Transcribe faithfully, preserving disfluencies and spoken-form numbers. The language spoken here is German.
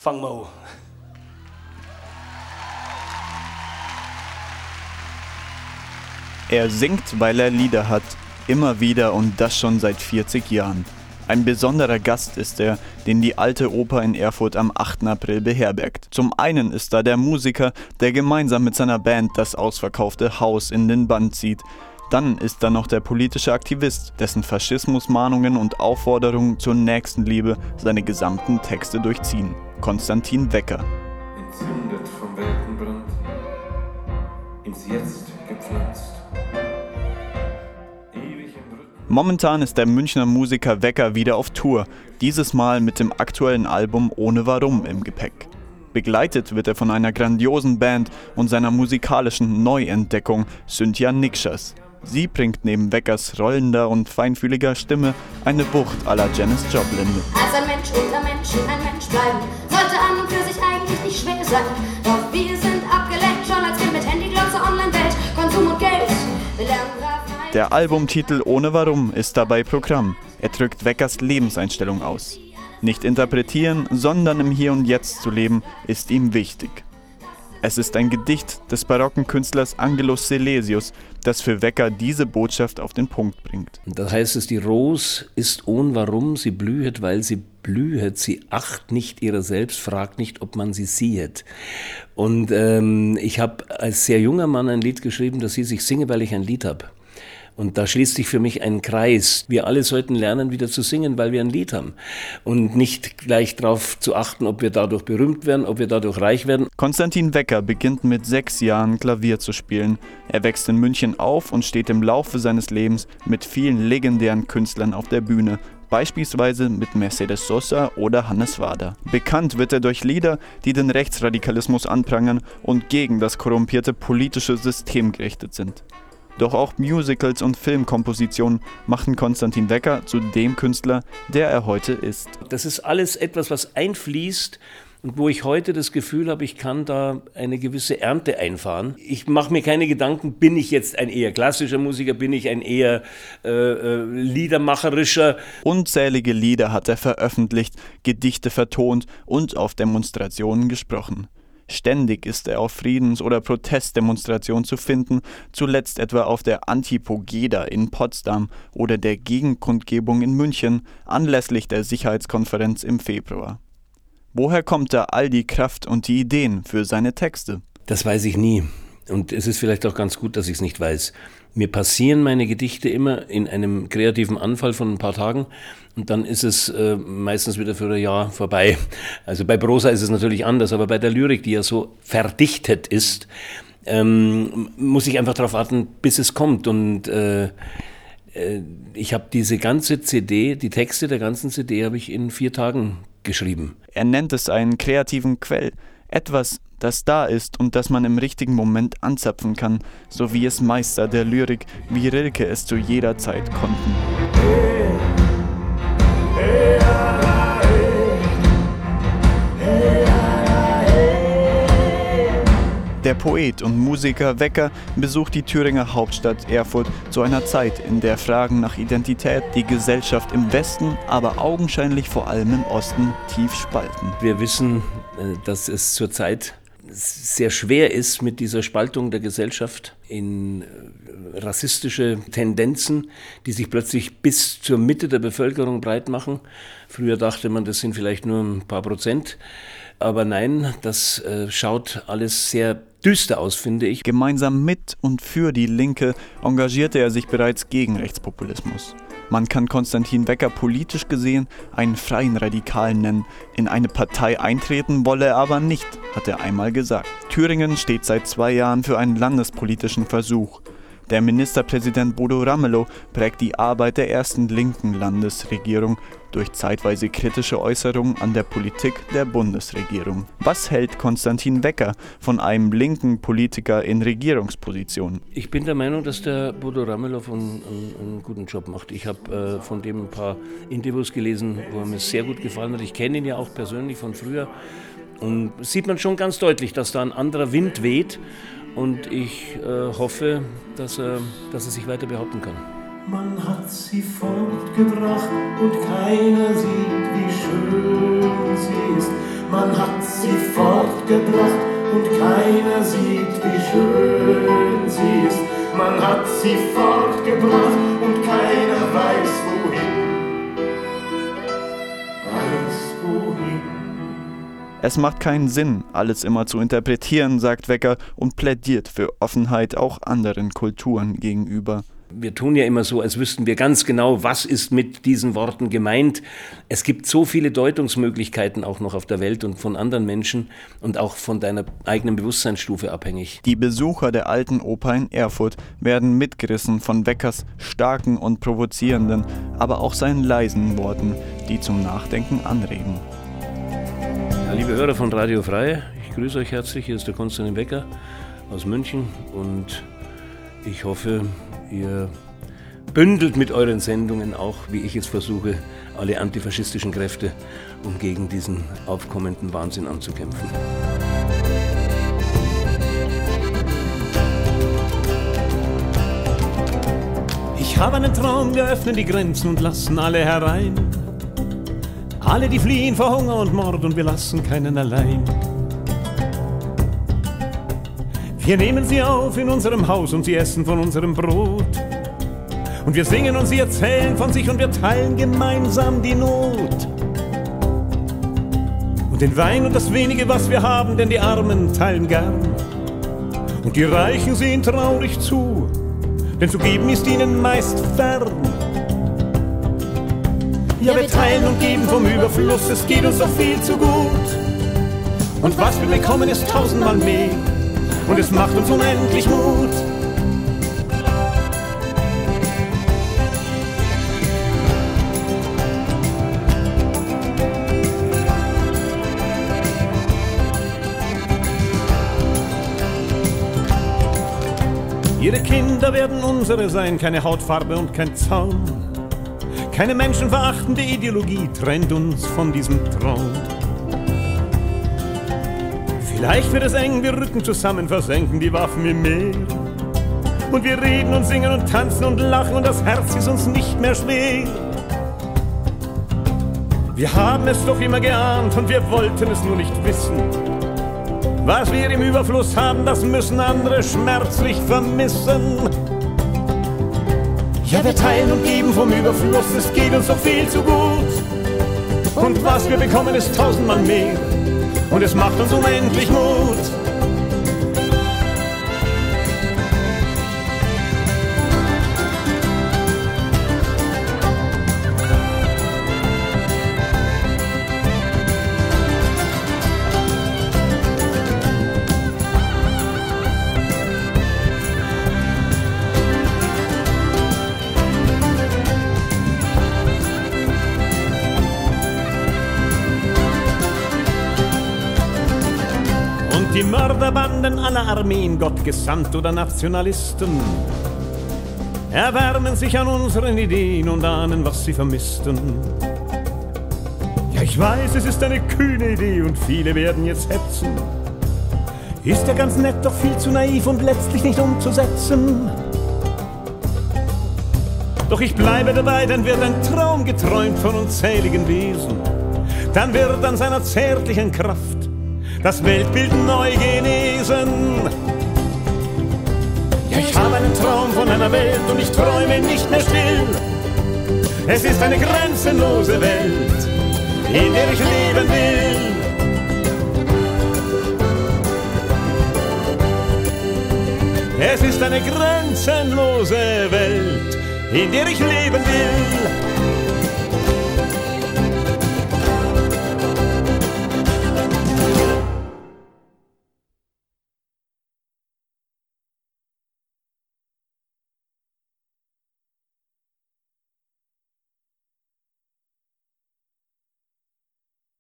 Fangen wir an. Er singt, weil er Lieder hat, immer wieder und das schon seit vierzig Jahren. Ein besonderer Gast ist er, den die Alte Oper in Erfurt am achten April beherbergt. Zum einen ist da der Musiker, der gemeinsam mit seiner Band das ausverkaufte Haus in den Bann zieht. Dann ist da noch der politische Aktivist, dessen Faschismusmahnungen und Aufforderungen zur Nächstenliebe seine gesamten Texte durchziehen. Konstantin Wecker. Entzündet vom Weltenbrand, ins Jetzt gepflanzt. Momentan ist der Münchner Musiker Wecker wieder auf Tour, dieses Mal mit dem aktuellen Album Ohne Warum im Gepäck. Begleitet wird er von einer grandiosen Band und seiner musikalischen Neuentdeckung Cynthia Nikschas. Sie bringt neben Weckers rollender und feinfühliger Stimme eine Wucht à la Janis Joplin mit. Als ein Mensch unter Menschen ein Mensch bleiben, sollte an und für sich eigentlich nicht schwer sein. Doch wir sind abgelenkt, schon als Kind mit Handy, Glotze, Online-Welt, Konsum und Geld. Wir lernen brav. Der Albumtitel Ohne Warum ist dabei Programm. Er drückt Weckers Lebenseinstellung aus. Nicht interpretieren, sondern im Hier und Jetzt zu leben, ist ihm wichtig. Es ist ein Gedicht des barocken Künstlers Angelus Silesius, das für Wecker diese Botschaft auf den Punkt bringt. Das heißt es, die Ros ist ohn Warum, sie blühet, weil sie blühet, sie acht nicht ihrer selbst, fragt nicht, ob man sie siehet. Und ähm, ich habe als sehr junger Mann ein Lied geschrieben, das hieß, ich singe, weil ich ein Lied habe. Und da schließt sich für mich ein Kreis. Wir alle sollten lernen, wieder zu singen, weil wir ein Lied haben. Und nicht gleich darauf zu achten, ob wir dadurch berühmt werden, ob wir dadurch reich werden. Konstantin Wecker beginnt mit sechs Jahren Klavier zu spielen. Er wächst in München auf und steht im Laufe seines Lebens mit vielen legendären Künstlern auf der Bühne. Beispielsweise mit Mercedes Sosa oder Hannes Wader. Bekannt wird er durch Lieder, die den Rechtsradikalismus anprangern und gegen das korrumpierte politische System gerichtet sind. Doch auch Musicals und Filmkompositionen machen Konstantin Wecker zu dem Künstler, der er heute ist. Das ist alles etwas, was einfließt und wo ich heute das Gefühl habe, ich kann da eine gewisse Ernte einfahren. Ich mache mir keine Gedanken, bin ich jetzt ein eher klassischer Musiker, bin ich ein eher äh, äh, liedermacherischer. Unzählige Lieder hat er veröffentlicht, Gedichte vertont und auf Demonstrationen gesprochen. Ständig ist er auf Friedens- oder Protestdemonstrationen zu finden, zuletzt etwa auf der Antipogeda in Potsdam oder der Gegenkundgebung in München anlässlich der Sicherheitskonferenz im Februar. Woher kommt da all die Kraft und die Ideen für seine Texte? Das weiß ich nie. Und es ist vielleicht auch ganz gut, dass ich es nicht weiß. Mir passieren meine Gedichte immer in einem kreativen Anfall von ein paar Tagen und dann ist es äh, meistens wieder für ein Jahr vorbei. Also bei Prosa ist es natürlich anders, aber bei der Lyrik, die ja so verdichtet ist, ähm, muss ich einfach darauf warten, bis es kommt. Und äh, äh, ich habe diese ganze C D, die Texte der ganzen C D habe ich in vier Tagen geschrieben. Er nennt es einen kreativen Quell. Etwas, das da ist und das man im richtigen Moment anzapfen kann, so wie es Meister der Lyrik wie Rilke es zu jeder Zeit konnten. Der Poet und Musiker Wecker besucht die Thüringer Hauptstadt Erfurt zu einer Zeit, in der Fragen nach Identität die Gesellschaft im Westen, aber augenscheinlich vor allem im Osten tief spalten. Wir wissen, dass es zurzeit sehr schwer ist mit dieser Spaltung der Gesellschaft in rassistische Tendenzen, die sich plötzlich bis zur Mitte der Bevölkerung breit machen. Früher dachte man, das sind vielleicht nur ein paar Prozent. Aber nein, das äh, schaut alles sehr düster aus, finde ich. Gemeinsam mit und für die Linke engagierte er sich bereits gegen Rechtspopulismus. Man kann Konstantin Wecker politisch gesehen einen freien Radikalen nennen. In eine Partei eintreten wolle er aber nicht, hat er einmal gesagt. Thüringen steht seit zwei Jahren für einen landespolitischen Versuch. Der Ministerpräsident Bodo Ramelow prägt die Arbeit der ersten linken Landesregierung durch zeitweise kritische Äußerungen an der Politik der Bundesregierung. Was hält Konstantin Wecker von einem linken Politiker in Regierungsposition? Ich bin der Meinung, dass der Bodo Ramelow einen, einen, einen guten Job macht. Ich habe äh, von dem ein paar Interviews gelesen, wo er mir sehr gut gefallen hat. Ich kenne ihn ja auch persönlich von früher. Und sieht man schon ganz deutlich, dass da ein anderer Wind weht. Und ich äh, hoffe, dass er, dass er sich weiter behaupten kann. Man hat sie fortgebracht und keiner sieht, wie schön sie ist. Man hat hat sie fortgebracht und keiner weiß wohin. Weiß wohin. Es macht keinen Sinn, alles immer zu interpretieren, sagt Wecker und plädiert für Offenheit auch anderen Kulturen gegenüber. Wir tun ja immer so, als wüssten wir ganz genau, was ist mit diesen Worten gemeint. Es gibt so viele Deutungsmöglichkeiten auch noch auf der Welt und von anderen Menschen und auch von deiner eigenen Bewusstseinsstufe abhängig. Die Besucher der Alten Oper in Erfurt werden mitgerissen von Weckers starken und provozierenden, aber auch seinen leisen Worten, die zum Nachdenken anregen. Ja, liebe Hörer von Radio Frei, ich grüße euch herzlich. Hier ist der Konstantin Wecker aus München und ich hoffe, ihr bündelt mit euren Sendungen auch, wie ich es versuche, alle antifaschistischen Kräfte, um gegen diesen aufkommenden Wahnsinn anzukämpfen. Ich habe einen Traum, wir öffnen die Grenzen und lassen alle herein. Alle, die fliehen vor Hunger und Mord und wir lassen keinen allein. Wir nehmen sie auf in unserem Haus und sie essen von unserem Brot. Und wir singen und sie erzählen von sich und wir teilen gemeinsam die Not. Und den Wein und das wenige, was wir haben, denn die Armen teilen gern. Und die Reichen sehen traurig zu, denn zu geben ist ihnen meist fern. Ja, wir teilen und geben vom Überfluss, es geht uns so viel zu gut. Und was wir bekommen, ist tausendmal mehr. Und es macht uns unendlich Mut. Ihre Kinder werden unsere sein, keine Hautfarbe und kein Zaun. Keine menschenverachtende Ideologie trennt uns von diesem Traum. Vielleicht wird es eng, wir rücken zusammen, versenken die Waffen im Meer. Und wir reden und singen und tanzen und lachen und das Herz ist uns nicht mehr schwer. Wir haben es doch immer geahnt und wir wollten es nur nicht wissen. Was wir im Überfluss haben, das müssen andere schmerzlich vermissen. Ja, wir teilen und geben vom Überfluss, es geht uns so viel zu gut. Und was wir bekommen, ist tausendmal mehr. Und es macht uns unendlich Mut. Die Mörderbanden aller Armeen, Gott gesandt oder Nationalisten, erwärmen sich an unseren Ideen und ahnen, was sie vermissten. Ja, ich weiß, es ist eine kühne Idee und viele werden jetzt hetzen. Ist ja ganz nett, doch viel zu naiv und letztlich nicht umzusetzen. Doch ich bleibe dabei, dann wird ein Traum geträumt von unzähligen Wesen. Dann wird an seiner zärtlichen Kraft das Weltbild neu genesen. Ja, ich habe einen Traum von einer Welt und ich träume nicht mehr still. Es ist eine grenzenlose Welt, in der ich leben will. Es ist eine grenzenlose Welt, in der ich leben will.